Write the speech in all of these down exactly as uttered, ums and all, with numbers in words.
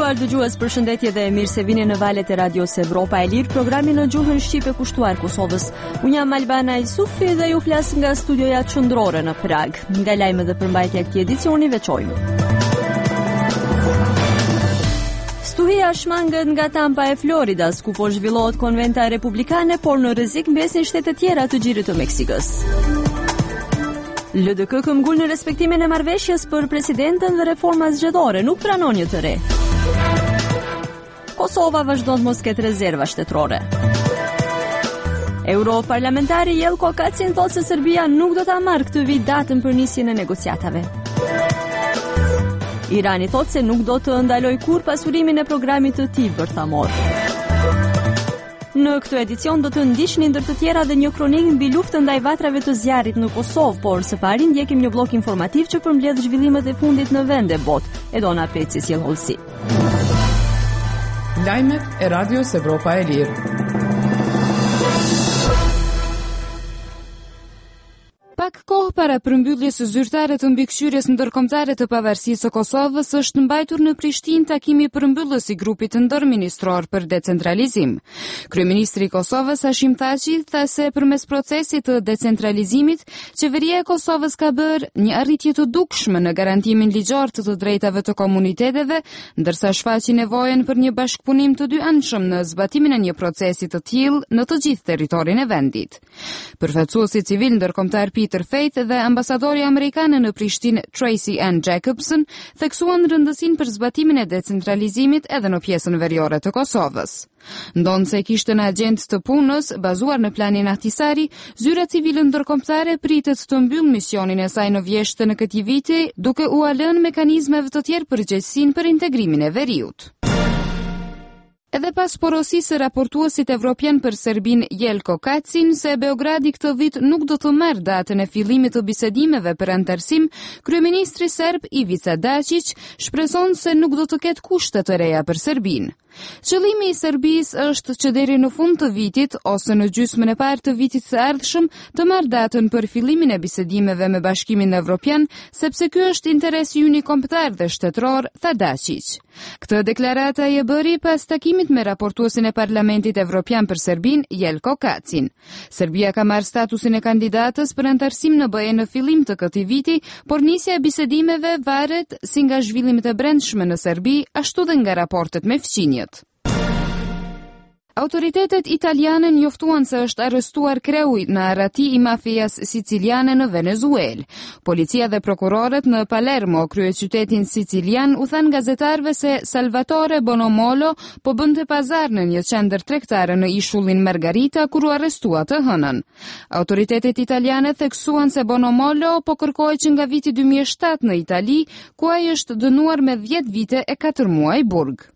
nderuar dëgjues, përshëndetje dhe mirë se vini në valët e radios Evropa e Lirë, programi në gjuhën shqipe kushtuar Kosovës. Unë jam Albana Ilsufi dhe ju flas nga studioja qendrore në Prag. Nga lajmet dhe përmbajtja e këtij edicioni veçojmë. Stuhia shmangët nga Tampa e Floridas, ku po zhvillohet konventa republikane, por në rrezik mbesin shtete tjera të Gjirit të Meksikës. L D K këmbgul në respektimin e marrëveshjes për presidentën dhe reforma zgjedhore, nuk pranon një të re. Kosova vazhdon të mos ketë rezerva shtetërore. Europarlamentari Jelko Kacin thotë se Serbia nuk do ta marrë këtë vit datën për nisjen e negociatave. Irani thotë se nuk do të ndaloj kur pasurimin e programit të tij bërthamor. Në këtë edicion do të ndiqni ndër të tjera dhe një kronik mbi luftën ndaj vatrave të zjarrit në Kosovë, por së pari ndjekim një blok informativ që përmbledh zhvillimet e fundit në vende botë. Edona Peci sjell hollësi. Lajmet e Radios Evropa e Lirë. Pak kohë para përmbylljes së zyrtare të mbikëqyrjes ndërkombëtare të pavarësisë së Kosovës është mbajtur në Prishtinë takimi përmbyllës i grupit ndërministror për decentralizim. Kryeministri i Kosovës Hashim Thaçi tha se përmes procesit të decentralizimit, qeveria e Kosovës ka bërë një arritje të dukshme në garantimin ligjor të të drejtave të komuniteteve, ndërsa shfaqi nevojën për një bashkëpunim të dyanshëm në zbatimin e një procesi të tillë në të gjithë territorin e vendit. Përfaqësuesi civil ndërkombëtar Peter Faith dhe ambasadori amerikanë në Prishtinë Tracy Ann Jacobson theksuan rëndësinë për zbatimin e decentralizimit edhe në pjesën veriore të Kosovës. Ndonë se kishte në agjendë të punës, bazuar në planin Ahtisari, zyra civile ndërkombëtare pritet të mbyll misionin e saj në vjeshtën e këtij viti, duke u lënë mekanizmeve të tjerë përgjegjësinë për integrimin e veriut. Edhe pas porosisë së raportuesit evropian për Serbinë Jelko Kacin se Beogradi këtë vit nuk do të marrë datën e fillimit të bisedimeve për anëtarësim, kryeministri serb Ivica Dačić shpreson se nuk do të ketë kushte të reja për Serbinë. Qëllimi i Serbisë është që deri në fund të vitit ose në gjysmën e parë të vitit të ardhshëm të marrë datën për fillimin e bisedimeve me Bashkimin Evropian, sepse ky është interesi ynë kombëtar dhe shtetëror, tha Dačić. Këtë deklarata e bëri pas takimit me raportuesin e Parlamentit Evropian për Serbinë, Jelko Kacin. Serbia ka marrë statusin e kandidatës për anëtarësim në B E në fillim të këtij viti, por nisja e bisedimeve varet si nga zhvillimet e brendshme në Serbi, ashtu dhe nga raportet me fqinjet. Autoritetet italiane njoftuan se është arrestuar kreu në arrati i mafias siciliane në Venezuelë. Policia dhe prokurorët në Palermo, kryeqytetin sicilian, u thanë gazetarëve se Salvatore Bonomolo po bënte pazar në një qendër tregtare në ishullin Margarita kur u arrestua të hënën. Autoritetet italiane theksuan se Bonomolo po kërkohej që nga viti dy mijë e shtatë në Itali, ku ai është dënuar me dhjetë vite e katër muaj burg.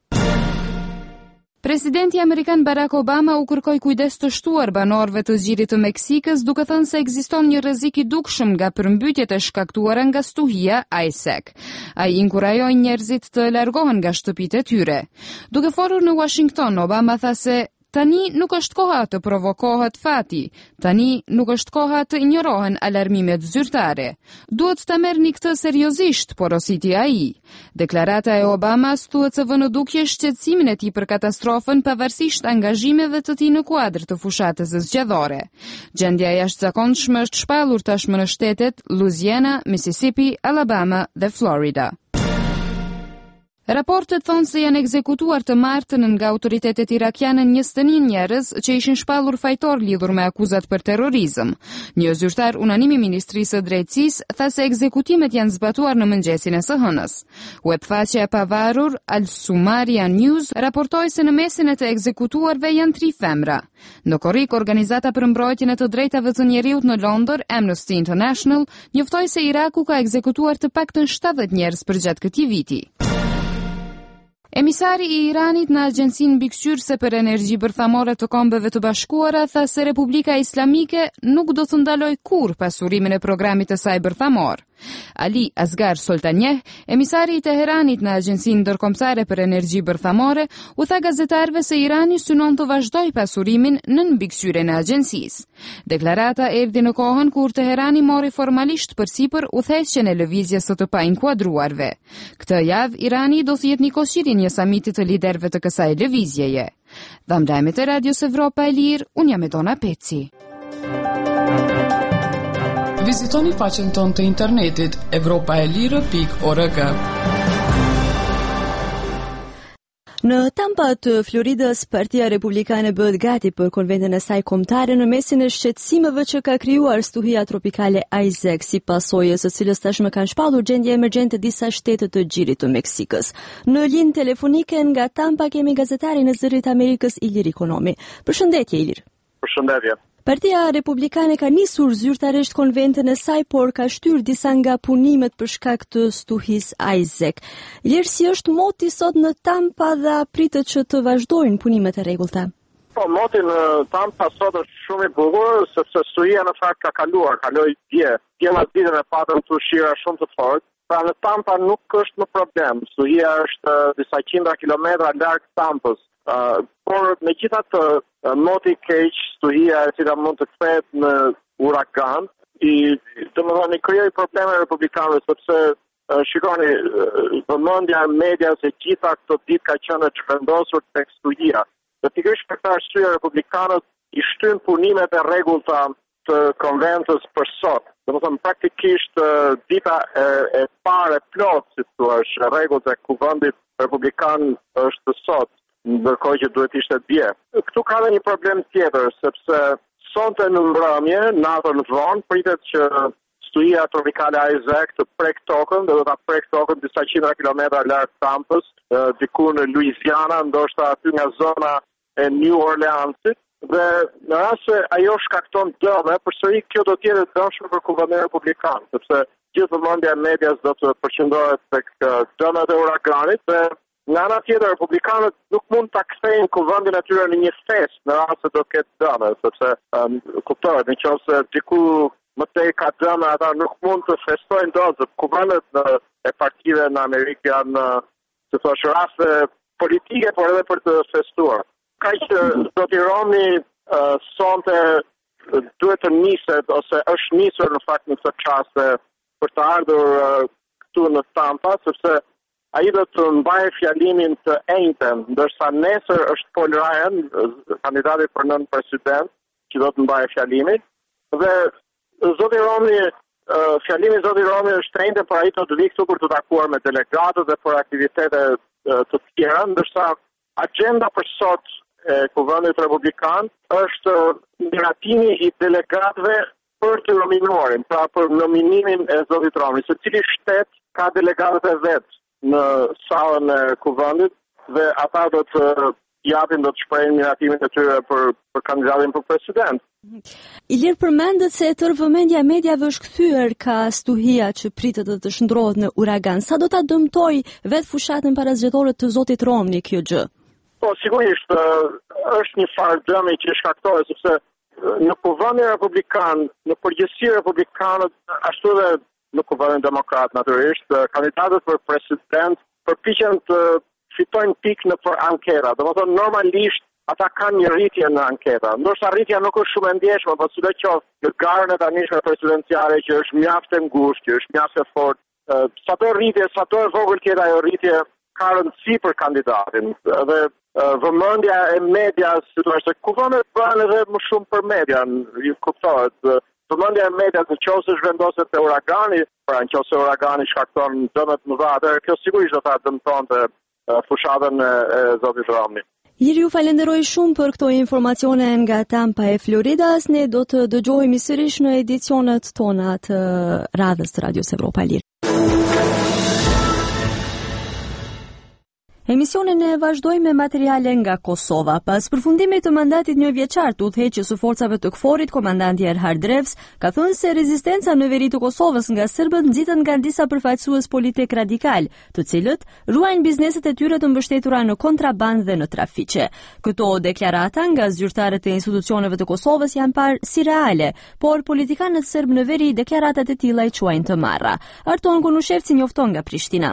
Presidenti amerikan Barack Obama u kërkoi kujdes të shtuar banorëve të Zgjirit të Meksikës, duke thënë se ekziston një rrezik i dukshëm nga përmbytjet e shkaktuara nga stuhia ISAC. Ai inkurajoi njerëzit të largohen nga shtëpitë e tyre. Duke folur në Washington, Obama tha se tani nuk është koha të provokohet fati, tani nuk është koha të injorohen alarmimet zyrtare. Duhet ta merrni këtë seriozisht, porositi ai. Deklarata e Obamas thuhet se vë në dukje shqetësimin e tij për katastrofën pavarësisht angazhimeve të tij në kuadër të fushatës së zgjedhore. Gjendja e jashtëzakonshme është shpallur tashmë në shtetet Louisiana, Mississippi, Alabama dhe Florida. Raportet thonë se janë ekzekutuar të martën nga autoritetet irakiane njëzet e një njerëz që ishin shpallur fajtor lidhur me akuzat për terrorizëm. Një zyrtar unanim i Ministrisë së Drejtësisë tha se ekzekutimet janë zbatuar në mëngjesin e së hënës. Webfaqja e pavarur Al Sumaria News raportoi se në mesin e të ekzekutuarve janë tri femra. Në korrik, organizata për mbrojtjen e të drejtave të njeriut në Londër, Amnesty International, njoftoi se Iraku ka ekzekutuar të paktën shtatëdhjetë njerëz përgjatë këtij viti. Emisari i Iranit në Agjencinë Mbikëqyrëse për Energji Bërthamore të Kombeve të Bashkuara tha se Republika Islamike nuk do të ndaloj kurrë pasurimin e programit të saj bërthamor. Ali Asgar Soltanjeh, emisari i Teheranit në Agjencinë Ndërkombëtare për Energji Bërthamore, u tha gazetarëve se Irani synon të vazhdojë pasurimin në mbikëqyrjen e agjencisë. Deklarata erdhi në kohën kur Teherani mori formalisht përsipër udhëheqjen e lëvizjes së të painkuadruarve. Këtë javë Irani do thjet Nikoshirin një samiti të liderëve të kësaj lëvizjeje. Dhamrajmet e Radios Evropa e Lirë, unë jam Edona Peci. Vizitoni faqen tonë të internetit evropaelire pikë org. Në Tampa të Floridës, Partia Republikane bëhet gati për konventin e saj kombëtare në mesin e shqetësimeve që ka krijuar stuhia tropikale Isaac, si pasojë së cilës tashmë kanë shpallur gjendje emergjente disa shtete të Gjirit të Meksikës. Në linjë telefonike nga Tampa kemi gazetarin e Zërit Amerikës Ilir Ikonomi. Përshëndetje Ilir. Përshëndetje. Partia Republikane ka nisur zyrtarisht konventin e saj, por ka shtyr disa nga punimet për shkak të stuhis Isaac. Ilir, si është moti sot në Tampa dhe pritet që të vazhdojnë punimet e rregullta? Po, moti në Tampa sot është shumë i bukur, sepse stuhia në fakt ka kaluar, kaloi dje. Dje mas ditën e patëm të ushqira shumë të fortë. Pra në Tampa nuk është më problem. Stuhia është uh, disa qindra kilometra larg Tampës. Uh, por me gjitha të uh, moti keq, stuhia e cila mund të kthehet në uragan, i të më thoni krijoi probleme republikanëve, sepse uh, shikoni, uh, vëmendja e medias e gjitha këto ditë ka qenë e çrendosur tek stuhia. Dhe pikërisht për këtë arsye republikanët i shtyn punimet e rregullta të konventës për sot. Domethënë praktikisht uh, dita e, e parë plot, si thua, rregullt e kuvendit republikan është sot, ndërkohë që duhet ishte dje. Këtu ka dhe një problem tjetër, sepse sonte në mbrëmje, natën vonë, pritet që stuhia tropikale Isaac të prek tokën, dhe do ta prek tokën disa qindra kilometra larg Tampës, diku në Louisiana, ndoshta aty nga zona e New Orleansit, dhe në rast se ajo shkakton dëme, përsëri kjo do të jetë dëmshme për kuvendin republikan, sepse gjithë vëmendja e medias do të përqendrohet tek dëmet e uraganit, dhe nga ana tjetër, republikanët nuk mund ta kthejnë kuvendin e tyre në një fest në rast se do të ketë dëme, sepse um, kuptohet, nëse diku më tej ka dëme, ata nuk mund të festojnë dot. Kuvendet e partive në Amerikë janë, të thosh, raste politike, por edhe për të festuar. Kaq që zoti Romni uh, sonte duhet të niset, ose është nisur në fakt në këtë çast për të ardhur uh, këtu në Tampa, sepse ai do të mbajë fjalimin të enjtën, ndërsa nesër është Paul Ryan, kandidati për nën president, që do të mbajë fjalimin. Dhe zoti Romni, uh, fjalimi i zoti Romni është enjtë, por ai do të vijë këtu për të takuar me delegatët dhe për aktivitete uh, të tjera, ndërsa agenda për sot e kuvendit republikan është miratimi i delegatëve për të nominuarin, pra për nominimin e zotit Romni. Secili shtet ka delegatët e vet në sallën e kuvendit dhe ata do të japin, do të shprehin miratimin e tyre për, për kandidatin për president. Ilir, përmendet se tërë vëmendja e mediave është kthyer ka stuhia që pritet të të shndrohet në uragan. Sa do ta dëmtoj vetë fushatën parazgjedhore të zotit Romni kjo gjë? Po, sigurisht, është një farë dëmi që shkaktohet, sepse në kuvendin republikan, në përgjithësi republikanët, ashtu dhe në kuvendin demokrat natyrisht, kandidatët për president përpiqen të fitojnë pikë në për anketa. Domethënë normalisht ata kanë një rritje në anketa. Ndoshta rritja nuk është shumë e ndjeshme, por sidoqoftë në garën e tanishme presidenciale që është mjaft e ngushtë, që është mjaft e fortë, sado rritje, sado e vogël tjetë ajo rritje ka rëndësi për kandidatin. Dhe vëmendja e medias, si kuvendet bëhen edhe më shumë për median, ju kuptohet. Vëmendja e medias në qoftë se zhvendoset te uragani, pra në qoftë se uragani shkakton dëmet më dha, atëherë kjo sigurisht do ta dëmtonte fushatën e, e zotit Romni. Ilir, ju falenderoj shumë për këto informacione nga Tampa e Floridas. Ne do të dëgjohemi sërish në edicionet tona të radhës të Radios Evropa Lirë. Emisionin e vazhdoj me materiale nga Kosova. Pas përfundimit të mandatit një vjeçar të udhëheqjes së forcave të Kforit, komandanti Erhard Drevs ka thënë se rezistenca në veri të Kosovës nga serbët nxiten nga disa përfaqësues politik radikal, të cilët ruajnë bizneset e tyre të mbështetura në kontrabandë dhe në trafiqe. Këto deklarata nga zyrtarët e institucioneve të Kosovës janë parë si reale, por politikanët serb në veri deklaratat e tilla i quajnë të marra. Arton Kunushevci njofton nga Prishtina.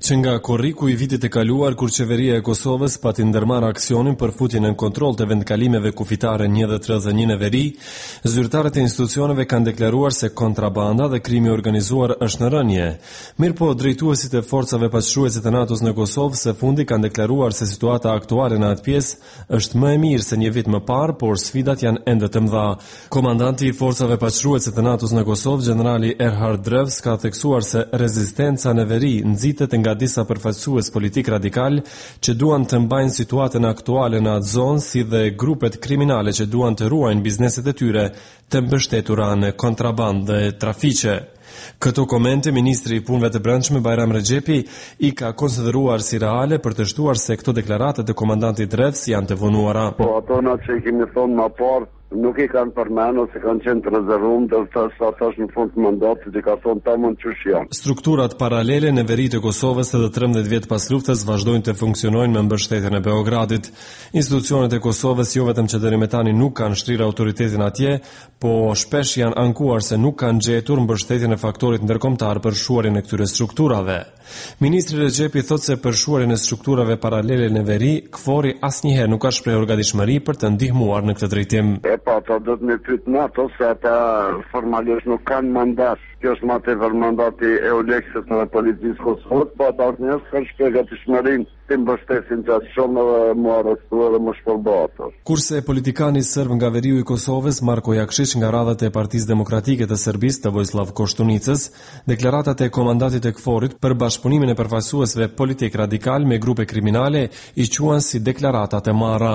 Që nga korriku i vitit e kaluar kur qeveria e Kosovës pati ndërmarrë aksionin për futjen në kontroll të vendkalimeve kufitare një dhe tre dhe një në veri, zyrtarët e institucioneve kanë deklaruar se kontrabanda dhe krimi organizuar është në rënje. Mirëpo drejtuesit e forcave pashtruese të NATO-s në Kosovë së fundi kanë deklaruar se situata aktuale në atë pjesë është më e mirë se një vit më parë, por sfidat janë ende të mëdha. Komandanti i forcave pashtruese të NATO-s në Kosovë, generali Erhard Drevs, ka theksuar se rezistenca në veri nxitet nga disa përfaqësues politik radikal që duan të mbajnë situatën aktuale në atë zonë, si dhe grupet kriminale që duan të ruajnë bizneset e tyre të mbështetura në kontrabandë dhe trafiqe. Këto komente, ministri i punëve të brendshme Bajram Rexhepi i ka konsideruar si reale për të shtuar se këto deklaratat e komandantit Drevs janë të vonuara. Po ato na që i kemi thonë më parë nuk i kanë përmendur se kanë qenë të rezervuar, ndërsa sa thash në fund të mandatit i ka thonë tamam çush janë. Strukturat paralele në veri të Kosovës edhe trembëdhjetë vjet pas luftës vazhdojnë të funksionojnë me mbështetjen e Beogradit. Institucionet e Kosovës jo vetëm që deri më tani nuk kanë shtrirë autoritetin atje, po shpesh janë ankuar se nuk kanë gjetur mbështetjen e faktorit ndërkombëtar për shuarjen e këtyre strukturave. Ministri Rexhepi thotë se për shuarjen e strukturave paralele në veri, KFOR-i asnjëherë nuk ka shprehur gatishmëri për të ndihmuar në këtë drejtim. E pa, ata do të me pyet NATO se ata formalisht nuk kanë mandat. Kjo është më tepër mandati e Euleksit në policisë Kosovës, po ata njerëz kanë shprehur gatishmërinë të mbështesin që shumë më arrestuar dhe më shpërbatur. Kurse politikani serb nga veriu i Kosovës, Marko Jakšić nga radhat e Partisë Demokratike të Serbisë të Vojislav Koštunicës, deklaratat e komandantit të KFOR-it për bashkëpunimin e përfaqësuesve politik radikal me grupe kriminale i quan si deklarata të marra.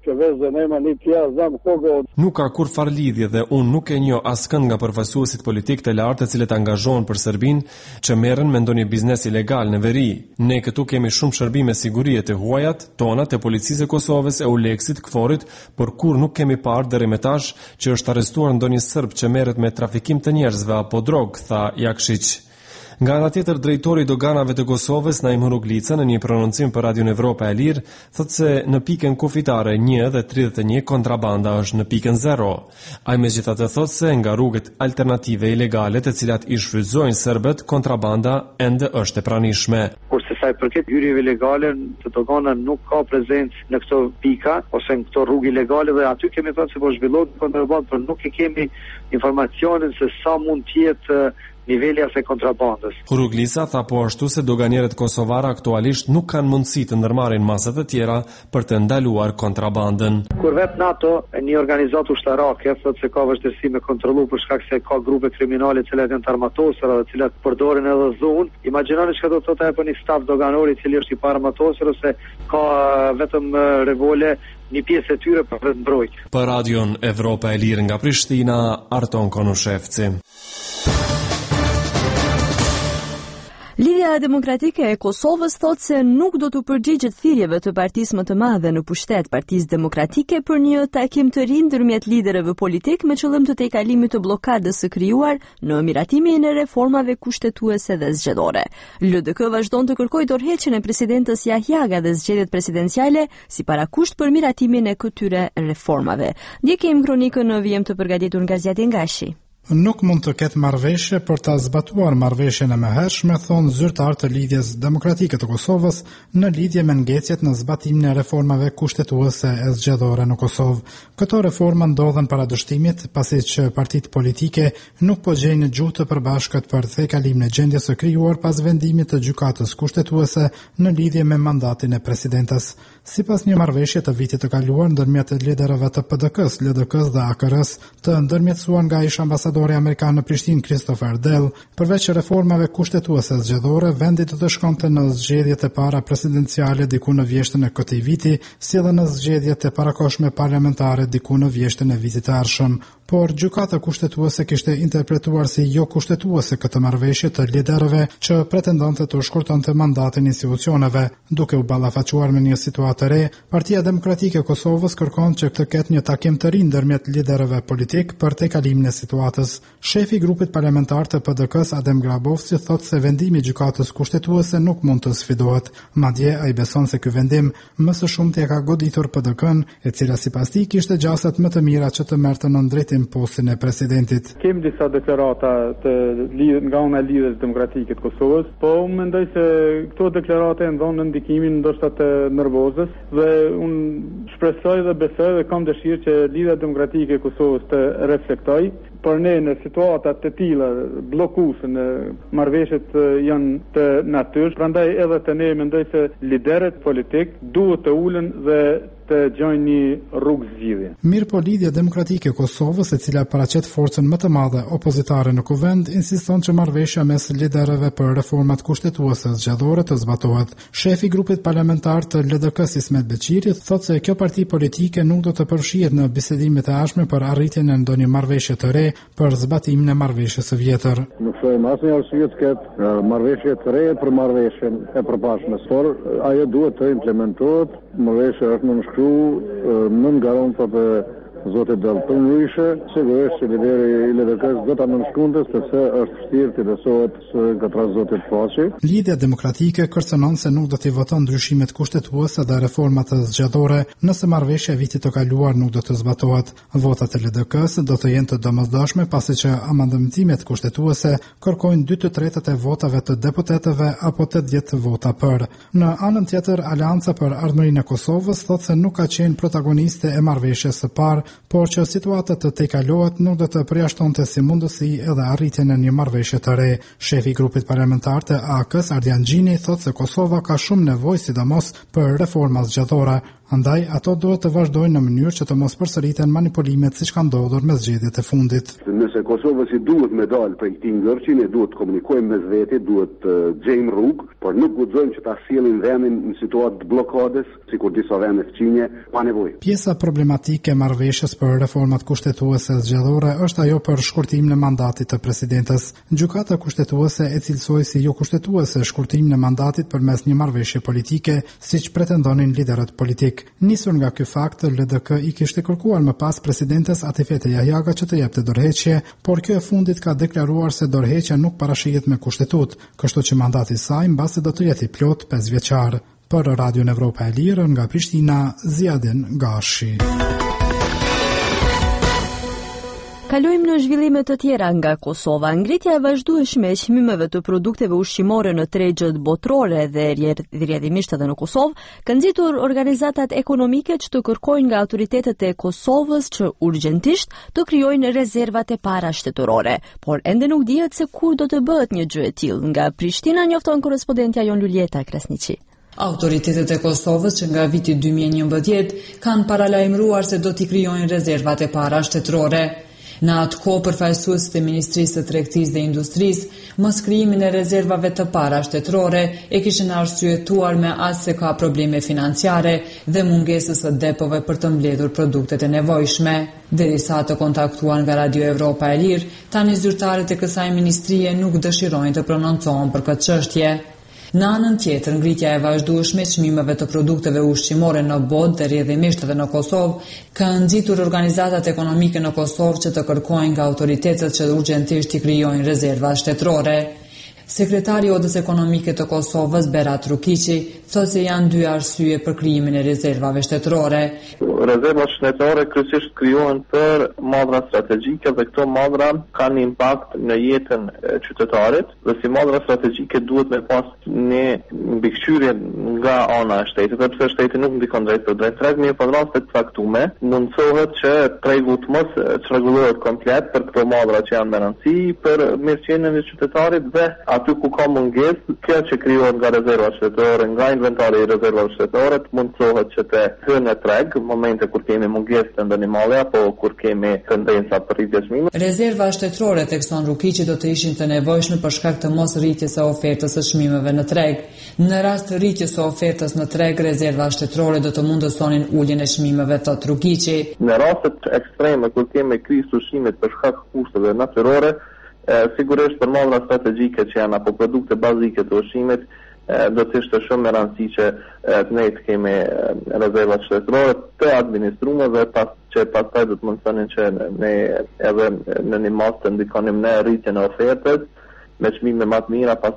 Nuk ka kur far lidhje dhe unë nuk e njoh askënd nga përfaqësuesit politik të lartë të cilët angazhohen për Serbinë që merren me ndonjë biznes ilegal në veri. Ne këtu kemi shumë shërbime sigurie të huajat, tona të policisë e Kosovës, Euleksit, KFOR-it, por kur nuk kemi parë deri më tash që është arrestuar ndonjë serb që merret me trafikim të njerëzve apo drogë, tha Jakšić. Nga ana tjetër, drejtori i doganave të Kosovës, Naim Hruglica, në një prononcim për Radion Evropa e Lirë, thotë se në pikën kufitare një dhe tridhjetë e një kontrabanda është në pikën zero. Ai megjithatë thotë se nga rrugët alternative ilegale të cilat i shfrytëzojnë serbët, kontrabanda ende është e pranishme. Kurse sa i përket hyrjeve ilegale, të dogana nuk ka prezencë në këto pika ose në këto rrugë ilegale dhe aty kemi thënë se po zhvillohet kontrabandë, por nuk e kemi informacionin se sa mund të jetë niveli asaj kontrabandës. Hruglica tha po ashtu se doganierët kosovarë aktualisht nuk kanë mundësi të ndërmarrin masat e tjera për të ndaluar kontrabandën. Kur vet NATO e një organizatë ushtarake thotë se ka vështirësi me kontrollu për shkak se ka grupe kriminale të cilat janë të armatosura dhe të cilat përdorin edhe dhunë, imagjinoni çka do të thotë ajo për një staf doganor i cili është i paarmatosur ose ka vetëm revole një pjesë e tyre për vetë mbrojtje. Për Radion Evropa e Lirë nga Prishtina, Arton Konushevci. Lidhja Demokratike e Kosovës thotë se nuk do të përgjigjet thirrjeve të partisë më të madhe në pushtet, Partisë Demokratike, për një takim të ri ndërmjet liderëve politik me qëllim të tejkalimit të bllokadës së krijuar në miratimin e reformave kushtetuese dhe zgjedhore. L D K vazhdon të kërkojë dorëheqjen e presidentës Jahjaga dhe zgjedhjet presidenciale si parakusht për miratimin e këtyre reformave. Ndjekim kronikën në vijim të përgatitur nga Zjati Ngashi. Nuk mund të ketë marrëveshje për ta zbatuar marrëveshjen e mëhershme, thonë zyrtar të Lidhjes Demokratike të Kosovës në lidhje me ngecjet në zbatimin e reformave kushtetuese e zgjedhore në Kosovë. Këto reforma ndodhen para dështimit, pasi që partitë politike nuk po gjejnë gjuhë të përbashkët për tejkalimin e gjendjes së krijuar pas vendimit të gjykatës kushtetuese në lidhje me mandatin e presidentes. Sipas një marrëveshje të vitit të kaluar ndërmjet liderëve të P D K-s, L D K-s dhe A K R-s, të ndërmjetësuar nga ish ambasadori amerikan në Prishtinë Christopher Dell, përveç reformave kushtetuese zgjedhore, vendi do të shkonte në zgjedhjet e para presidenciale diku në vjeshtën e këtij viti, si dhe në zgjedhjet e parakohshme parlamentare diku në vjeshtën e vitit të ardhshëm. Por gjykata kushtetuese kishte interpretuar si jo kushtetuese këtë marrëveshje të liderëve që pretendonte të shkurtonte mandatin e institucioneve. Duke u ballafaquar me një situatë të re, Partia Demokratike e Kosovës kërkon që të ketë një takim të ri ndërmjet liderëve politik për tejkalimin e situatës. Shefi i grupit parlamentar të P D K-s, Adem Grabovci, thotë se vendimi i gjykatës kushtetuese nuk mund të sfidohet. Madje ai beson se ky vendim më së shumti e ka goditur P D K-n, e cila sipas tij kishte gjasat më të mira që të merrte në drejtim mbajtim postin e presidentit. Kemi disa deklarata të lidh nga ana e Lidhjes Demokratike të Kosovës, po unë mendoj se këto deklarate ndonë ndikimin ndoshta të nervozës dhe unë shpresoj dhe besoj dhe kam dëshirë që Lidhja Demokratike e Kosovës të reflektoj, por ne në situata të tilla bllokuese në marrëveshjet janë të natyrshme, prandaj edhe të ne mendoj se liderët politik duhet të ulen dhe të gjojnë një rrugë zgjidhje. Mirë po Lidhja Demokratike e Kosovës, e cila paraqet forcën më të madhe opozitare në kuvend, insiston që marrëveshja mes liderëve për reformat kushtetuese zgjedhore të zbatohet. Shefi i grupit parlamentar të L D K-s Ismet Beqiri thotë se kjo parti politike nuk do të përfshihet në bisedimet e ardhshme për arritjen e ndonjë marrëveshje të re për zbatimin e marrëveshjes së vjetër. Nuk shohim asnjë arsye të ketë marrëveshje të re për marrëveshjen e përpashme, por ajo duhet të implementohet. Marrëveshja është në në garantat e Zotit Dalton Ryshe, sigurisht që lideri i L D K-s do ta nënshkronte sepse është vështirë të besohet se gatra Zotit Paçi. Lidhja Demokratike kërcënon se nuk do t'i voton ndryshimet kushtetuese dhe reformat zgjedhore nëse marrëveshja e vitit të kaluar nuk do të zbatohet. Votat e L D K-s do të jenë të domosdoshme pasi që amandatimet kushtetuese kërkojnë dy të tretët e votave të deputetëve apo tetëdhjetë vota për. Në anën tjetër, Aleanca për Ardhmërinë e Kosovës thotë se nuk ka qenë protagoniste e marrëveshjes së parë, por që situata të tejkalohet nuk do të përjashtonte si mundësi edhe arritjen e një marrëveshje të re. Shefi i grupit parlamentar të A K-s, Ardian Gjini, thotë se Kosova ka shumë nevojë sidomos për reforma zgjedhore. Andaj ato duhet të vazhdojnë në mënyrë që të mos përsëriten manipulimet siç ka ndodhur me zgjedhjet e fundit. Nëse Kosova si duhet me dalë prej këtij ngërçi, ne duhet të komunikojmë mes vete, duhet të gjejmë rrugë, por nuk guxojmë që ta sjellim vendin në situatë të bllokadës, sikur disa vende fqinje pa nevojë. Pjesa problematike e marrëveshjes për reformat kushtetuese zgjedhore është ajo për shkurtimin e mandatit të presidentes. Gjykata kushtetuese e cilësoi si jo kushtetuese shkurtimin e mandatit përmes një marrëveshje politike, siç pretendonin liderët politik. Nisur nga ky fakt, L D K i kishte kërkuar më pas presidentes Atifete Jahjaga që të jepte dorëheqje, por kjo e fundit ka deklaruar se dorëheqja nuk parashihet me kushtetut, kështu që mandati i saj mbasi do të jetë i plot pesë vjeçar. Për Radion Evropa e Lirë nga Prishtina, Ziadin Gashi. Kalojmë në zhvillime të tjera nga Kosova. Ngritja e vazhdueshme e çmimeve të produkteve ushqimore në tregjet botërore dhe rrjedhimisht edhe në Kosovë ka nxitur organizatat ekonomike që të kërkojnë nga autoritetet e Kosovës që urgjentisht të krijojnë rezervat e para shtetërore, por ende nuk dihet se kur do të bëhet një gjë e tillë. Nga Prishtina njofton korrespondentja Jon Luljeta Krasniqi. Autoritetet e Kosovës që nga viti dy mijë e njëmbëdhjetë kanë paralajmëruar se do t'i krijojnë rezervat e para shtetërore. Në atë kohë, përfaqësuesit e Ministrisë së Tregtisë dhe Industrisë mos krijimin e rezervave të para shtetërore e kishin arsyetuar me as se ka probleme financiare dhe mungesës së depove për të mbledhur produktet e nevojshme. Derisa të kontaktuar nga Radio Evropa e Lirë, tani zyrtarët e kësaj ministrie nuk dëshirojnë të prononcohen për këtë çështje. Në anën tjetër, ngritja e vazhdueshme e çmimeve të produkteve ushqimore në botë dhe rrjedhimisht edhe në Kosovë ka nxitur organizatat ekonomike në Kosovë që të kërkojnë nga autoritetet që urgjentisht i krijojnë rezerva shtetërore. Sekretari i Odës Ekonomike të Kosovës, Berat Rukiqi, thotë se janë dy arsye për krijimin e rezervave shtetërore. Rezervat shtetërore kryesisht krijohen për madhra strategjike dhe këto madhra kanë impakt në jetën e qytetarit dhe si madhra strategjike duhet me pas një mbikëqyrje nga ana e shtetit, sepse shteti nuk ndikon drejt për drejt treg, mirë po në raste të caktuara mundsohet që tregu të mos çrregullohet komplet për këto madhra që janë me rëndësi për mirëqenien e qytetarit dhe aty ku ka mungesë, kjo që krijohet nga rezervat shtetërore, nga inventari i rezervave shtetërore, mundsohet që të hyrë në treg në momente kur kemi mungesë të ndonjë malli apo kur kemi tendenca për rritje çmimeve. Rezerva shtetërore, thekson Rukiqi, do të ishin të nevojshme për shkak të mos rritjes së ofertës së çmimeve në treg. Në rast të rritjes së ofertës në treg, rezerva shtetërore do të mundësonin uljen e çmimeve, thot Rukiqi. Në raste ekstreme kur kemi krizë ushqimit për shkak të kushteve natyrore, sigurisht për madhra strategjike që janë apo produkte bazike të ushqimit, do të ishte shumë me rëndësi që ne të kemi rezervat shtetërore të administruara dhe pas që pastaj do të mundsonin që ne edhe në një mas të ndikonim në rritjen e ofertës me çmime më të mira, pastaj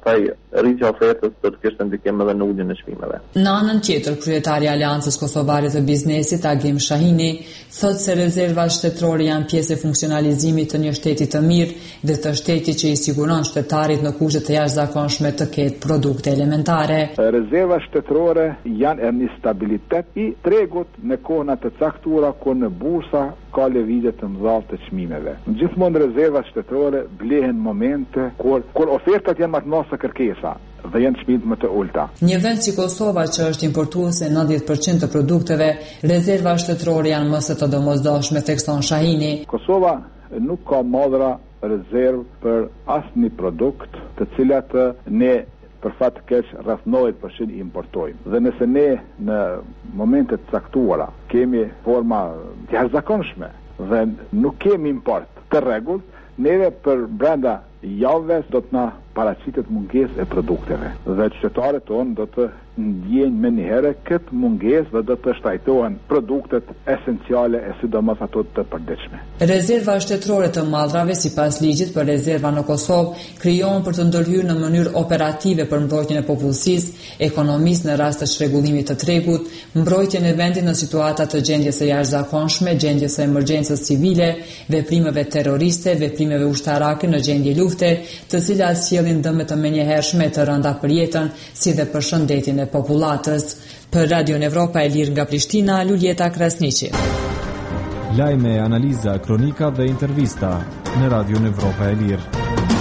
rritja e ofertës do të kishte ndikim edhe në uljen e çmimeve. Në anën tjetër, kryetari i Aleancës Kosovare të Biznesit, Agim Shahini, thotë se rezervat shtetërore janë pjesë e funksionalizimit të një shteti të mirë dhe të shteti që i siguron shtetarit në kushte të jashtëzakonshme të ketë produkte elementare. Rezervat shtetërore janë e një stabilitet i tregut në kohëna të caktuara ku në bursa ka lëvizje të mëdha të çmimeve. Gjithmonë rezervat shtetërore blehen momente kur kur ofertat janë më të mëdha se kërkesa dhe janë çmimet më të ulta. Një vend si Kosova që është importuese nëntëdhjetë përqind të produkteve, rezervat shtetërore janë më së të domosdoshme, thekson Shahini. Kosova nuk ka modra rezervë për asnjë produkt të cilat ne për fat të keq rreth nëntëdhjetë përqind i importojmë. Dhe nëse ne në momente të caktuara kemi forma të jashtëzakonshme dhe nuk kemi import të rregullt, neve për brenda javëve do të na paraqitet mungesë e produkteve dhe qytetarët tonë do të ndjejnë më një herë këtë mungesë dhe do të shtrajtohen produktet esenciale e sidomos ato të përditshme. Rezerva shtetërore të mallrave sipas ligjit për rezerva në Kosovë krijohen për të ndërhyrë në mënyrë operative për mbrojtjen e popullsisë, ekonomisë në rast të çrregullimit të tregut, mbrojtjen e vendit në situata të gjendjes së jashtëzakonshme, gjendjes së emergjencës civile, veprimeve terroriste, veprimeve ushtarake në gjendje lufte, të cilat sjellin dëme të menjëhershme të rënda për jetën, si dhe për shëndetin e popullatës. Për Radio Evropa e Lirë nga Prishtina, Luljeta Krasniqi. Lajme, analiza, kronika dhe intervista në Radio Evropa e Lirë.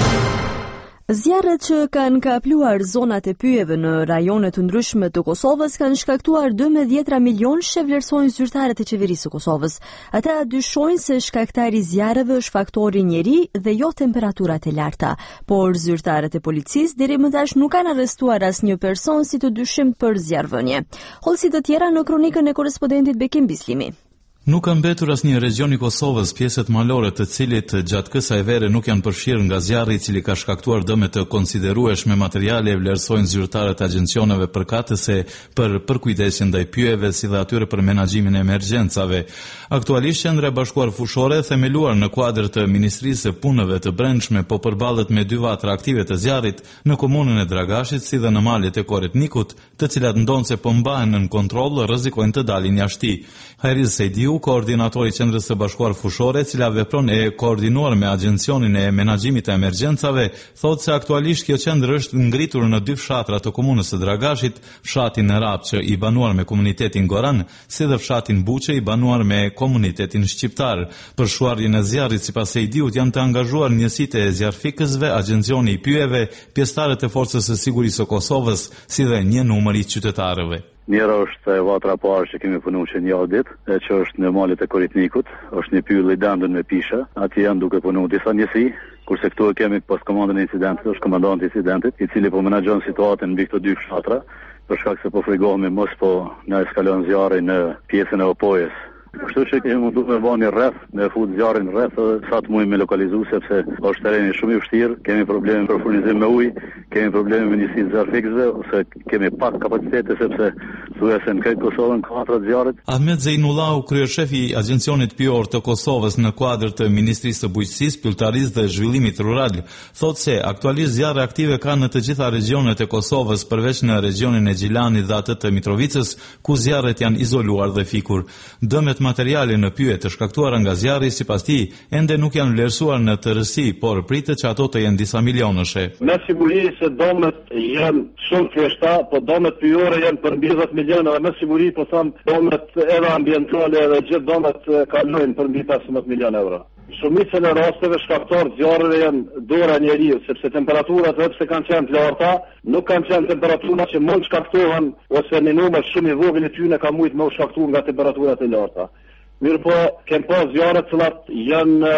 Zjarret që kanë kapluar zonat e pyjeve në rajone të ndryshme të Kosovës kanë shkaktuar dymbëdhjetë milion, shevlerësojnë zyrtarët e qeverisë së Kosovës. Ata dyshojnë se shkaktari i zjarreve është faktori njeri dhe jo temperaturat e larta, por zyrtarët e policisë deri më tash nuk kanë arrestuar asnjë person si të dyshim për zjarrvënie. Hollësi të tjera në kronikën e korrespondentit Bekim Bislimi. Nuk ka mbetur asnjë region i Kosovës, pjesët malore të cilit gjatë kësaj vere nuk janë përfshirë nga zjarri i cili ka shkaktuar dëme të konsiderueshme materiale, vlerësojnë zyrtarët e agjencioneve përkatëse për përkujdesjen ndaj pyjeve si dhe atyre për menaxhimin e emergjencave. Aktualisht Qendra e Bashkuar Fushore, themeluar në kuadër të Ministrisë së Punëve të Brendshme, po përballet me dy vatra aktive të zjarrit në komunën e Dragashit si dhe në malet e Koretnikut, të cilat ndonse po mbahen nën kontroll, rrezikojnë të dalin jashtë. Hajriz Sejdiu, koordinatori i Qendrës së Bashkuar Fushore, e cila vepron e koordinuar me Agjencionin e Menaxhimit të Emergjencave, thotë se aktualisht kjo qendër është ngritur në dy fshatra të komunës së Dragashit, fshatin në Rapçe i banuar me komunitetin Goran, si dhe fshatin Buçe i banuar me komunitetin shqiptar. Për shuarjen e zjarrit, sipas Sejdiut, janë të angazhuar njësitë e zjarrfikësve, Agjencioni i pyjeve, pjesëtarët e Forcës së Sigurisë së Kosovës, si dhe një numër i qytetarëve. Njëra është vatra parë që kemi punu që një audit, e që është në malet e Koritnikut, është një pyll i dandën me pisha, ati janë duke punu disa njësi, kurse këtu e kemi pas komandën e incidentit, është komandant i incidentit, i cili po menaxhon situatën mbi këto dy fshatra, për shkak se po frigohemi mos po na eskalon zjarri në pjesën e opojës. Kështu që kemi mundu me bëni rreth, me fut zjarrin rreth, sa të mujmë me lokalizu, sepse është tereni shumë i vështirë, kemi probleme për furnizim me ujë, kemi probleme me njësitë zjarrfikësve, ose kemi pak kapacitete, sepse thuaj se në këtë Kosovën ka katër zjarrit. Ahmet Zeinullau, kryeshefi i Agjencionit Pyjor të Kosovës në kuadër të Ministrisë së Bujqësisë, Pylltarisë dhe Zhvillimit Rural, thotë se aktualisht zjarre aktive kanë në të gjitha regionet e Kosovës, përveç në regionin e Gjilanit dhe atë të Mitrovicës, ku zjarret janë izoluar dhe fikur. Dëmet materiale në pyje të shkaktuara nga zjarri, sipas tij, ende nuk janë vlerësuar në tërësi, por pritet që ato të jenë disa milionëshe. Me siguri se dëmet janë shumë kryeshta, po dëmet pyjore janë për mbi dhjetë milionë, dhe me siguri po them dëmet edhe ambientale dhe gjithë dëmet kalojnë për mbi pesëmbëdhjetë milionë euro. Shumicën e rasteve shkaktar zjarreve janë dora e njeriu, sepse temperaturat edhe pse kanë qenë të larta, nuk kanë qenë temperatura që mund shkaktohen ose në numër shumë i vogël i tyre ka mujt më u shkaktuar nga temperaturat e larta. Mirë po, kem pas zjarre të cilat janë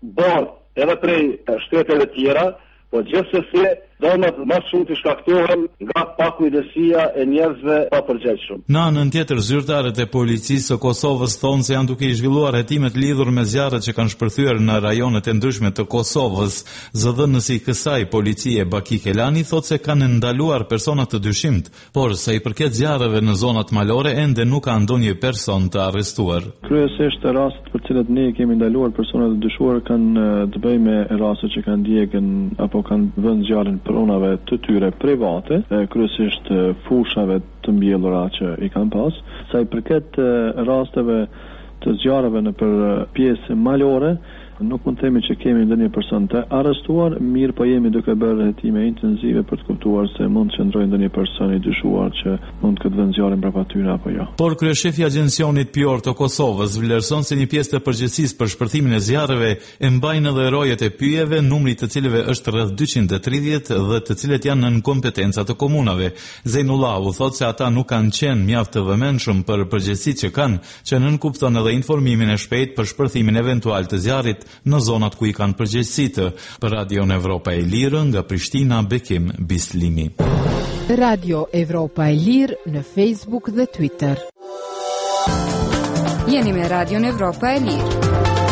bërë edhe prej shteteve tjera, po gjithsesi dëmet më shumë të shkaktohen nga pakujdesia e njerëzve pa përgjegjshëm. Në anën tjetër, zyrtarët e policisë së Kosovës thonë se janë duke i zhvilluar hetimet lidhur me zjarret që kanë shpërthyer në rajonet e ndryshme të Kosovës. Zëdhënësi i kësaj policie Baki Kelani thotë se kanë ndaluar persona të dyshimt, por sa i përket zjarreve në zonat malore ende nuk ka ndonjë person të arrestuar. Kryesisht rastet për cilat ne kemi ndaluar persona të dyshuar kanë të bëjë me raste që kanë djegën apo kanë vënë zjarrin pronave të tyre private, kryesisht fushave të mbjellura që i kanë pas. Sa i përket rasteve të zjarreve në për pjesë malore, nuk mund të themi që kemi ndonjë person të arrestuar, mirë po jemi duke bërë hetime intensive për të kuptuar se mund të qëndrojë ndonjë person i dyshuar që mund këtë vend zjarrin brapa tyre apo jo. Por kryeshefi i agjencionit Pjor të Kosovës vlerëson se një pjesë të përgjegjësisë për shpërthimin e zjarreve e mbajnë edhe rojet e pyjeve, numri të cilëve është rreth dyqind e tridhjetë dhe të cilët janë nën kompetenca të komunave. Zeinullahu thotë se ata nuk kanë qenë mjaft të vëmendshëm për përgjegjësitë që kanë, që nënkupton edhe informimin e shpejtë për shpërthimin eventual të zjarrit në zonat ku i kanë përgjegjësitë. Për Radio Evropa e Lirë nga Prishtina, Bekim Bislimi. Radio Evropa e Lirë në Facebook dhe Twitter. Jeni me Radio Evropa e Lirë.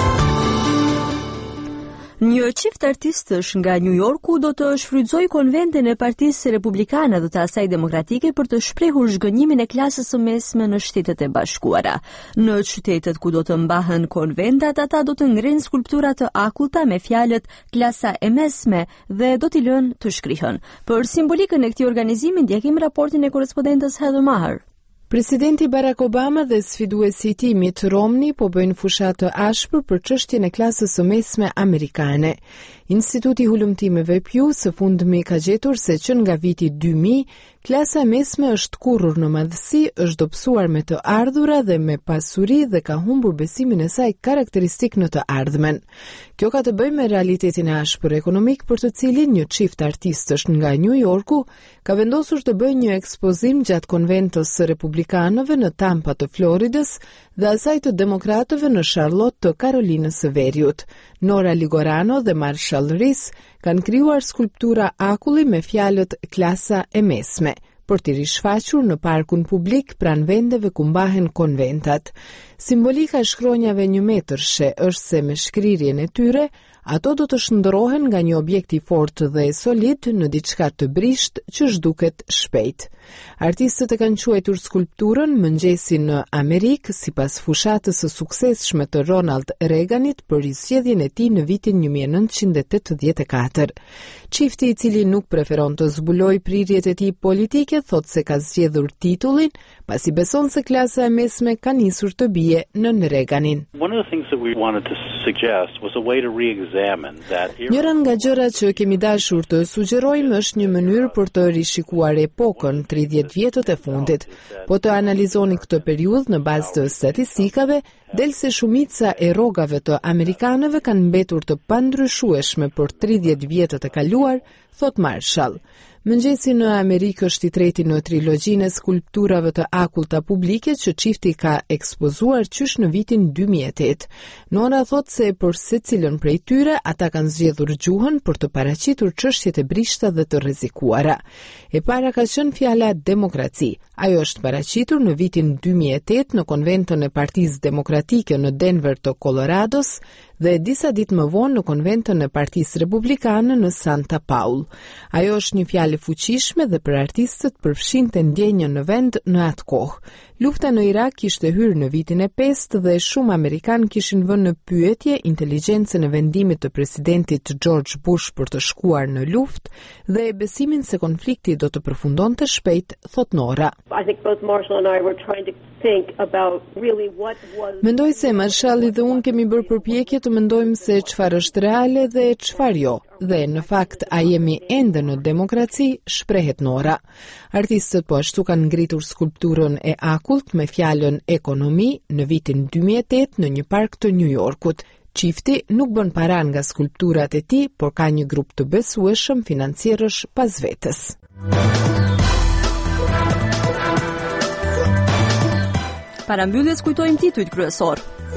Një çift artistësh nga New Yorku do të shfrytëzojë konventin e Partisë Republikane dhe të asaj demokratike për të shprehur zhgënjimin e klasës së mesme në Shtetet e Bashkuara. Në qytetet ku do të mbahen konventat, ata do të ngrenë skulptura të akullta me fjalët klasa e mesme dhe do t'i lënë të shkrihen. Për simbolikën e këtij organizimi ndjekim raportin e korrespondentës Heather Maher. Presidenti Barack Obama dhe sfiduesi i tij Mitt Romney po bëjnë fushat të ashpër për çështjen e klasës së mesme amerikane. Instituti i Hulumtimeve Pew së fundmi ka gjetur se që nga viti dy mijë, klasa mesme është kurrur në madhësi, është dobësuar me të ardhura dhe me pasuri dhe ka humbur besimin e saj karakteristik në të ardhmen. Kjo ka të bëjë me realitetin e ashpër ekonomik për të cilin një çift artistësh nga New Yorku ka vendosur të bëjë një ekspozim gjatë konventës së republikanëve në Tampa të Floridës dhe asaj të demokratëve në Charlotte të Karolinës së Veriut. Nora Ligorano dhe Marshall Rees kanë krijuar skulptura akulli me fjalët klasa e mesme për t'i rishfaqur në parkun publik pranë vendeve ku mbahen konventat. Simbolika e shkronjave një metërshe është se me shkrirjen e tyre, ato do të shndërrohen nga një objekt i fortë dhe solid në diçka të brisht që zhduket shpejt. Artistët e kanë quajtur skulpturën Mëngjesi në Amerikë sipas fushatës së suksesshme të Ronald Reaganit për risjedhjen e tij në vitin një mijë e nëntëqind e tetëdhjetë e katër. Çifti i cili nuk preferon të zbuloj prirjet e tij politike thot se ka zgjedhur titullin pasi beson se klasa e mesme ka nisur të bie nën Reaganin. Njëra nga gjërat që kemi dashur të sugjerojmë është një mënyrë për të rishikuar epokën tridhjetë vjetët e fundit. Po të analizoni këtë periudhë në bazë të statistikave, del se shumica e rrogave të amerikanëve kanë mbetur të pandryshueshme për tridhjetë vjetët e kaluar, thot Marshall. Mëngjesi në Amerikë është i treti në trilogjinë e skulpturave të akullta publike që çifti ka ekspozuar qysh në vitin dy mijë e tetë. Nora thot se për secilën prej tyre ata kanë zgjedhur gjuhën për të paraqitur çështjet e brishta dhe të rrezikuara. E para ka qenë fjala demokraci. Ajo është paraqitur në vitin dy mijë e tetë në konventën e Partisë Demokratike në Denver të Colorados dhe disa ditë më vonë në konventën e Partisë Republikane në Santa Paul. Ajo është një fjalë fuqishme dhe për artistët përfshinte ndjenjën në vend në atë kohë. Lufta në Irak kishte hyrë në vitin e pestë dhe shumë amerikanë kishin vënë në pyetje inteligjencën e vendimit të presidentit George Bush për të shkuar në luftë dhe besimin se konflikti do të përfundonte shpejt, thot Nora. Mendoj se Marshalli dhe unë kemi bërë përpjekje të mendojmë se çfarë është reale dhe çfarë jo, dhe në fakt a jemi ende në demokraci, shprehet Nora. Artistët po ashtu kanë ngritur skulpturën e akullt me fjalën ekonomi në vitin dy mijë e tetë në një park të New Yorkut. Çifti nuk bën para nga skulpturat e tij, por ka një grup të besueshëm financierësh pas vetes. Para mbylljes kujtojmë titujt kryesor.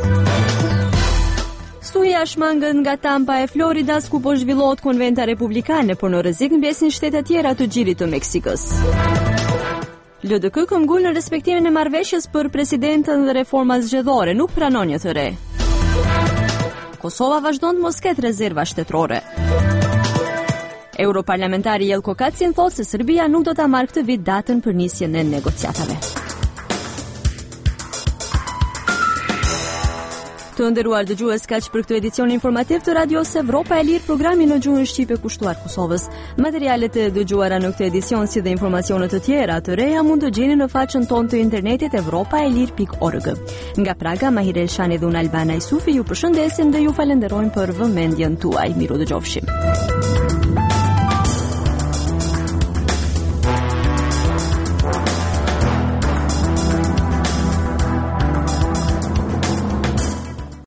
Stuhia është mangët nga Tampa e Floridas ku po zhvillohet konventa republikane, por në rrezik mbesin shtete tjera të Gjirit të Meksikës. L D K këmbgul në respektimin e marrëveshjes për presidentën dhe reformat zgjedhore, nuk pranon një të re. Kosova vazhdon të mos ketë rezerva shtetërore. Europarlamentari Jelko Kacin thotë se Serbia nuk do ta marrë këtë vit datën për nisjen e negociatave. Të Të nderuar dëgjues, kaq për këtë edicion informativ të Radios Evropa e Lirë, programi në gjuhën shqipe kushtuar Kosovës. Materialet e dëgjuara në këtë edicion si dhe informacione të tjera të reja mund të gjeni në faqen tonë të internetit evropaelir pikë org. Nga Praga, Mahire Elshani dhe unë Albana Isufi ju përshëndesim dhe ju falenderojmë për vëmendjen tuaj. Miru dëgjofshim.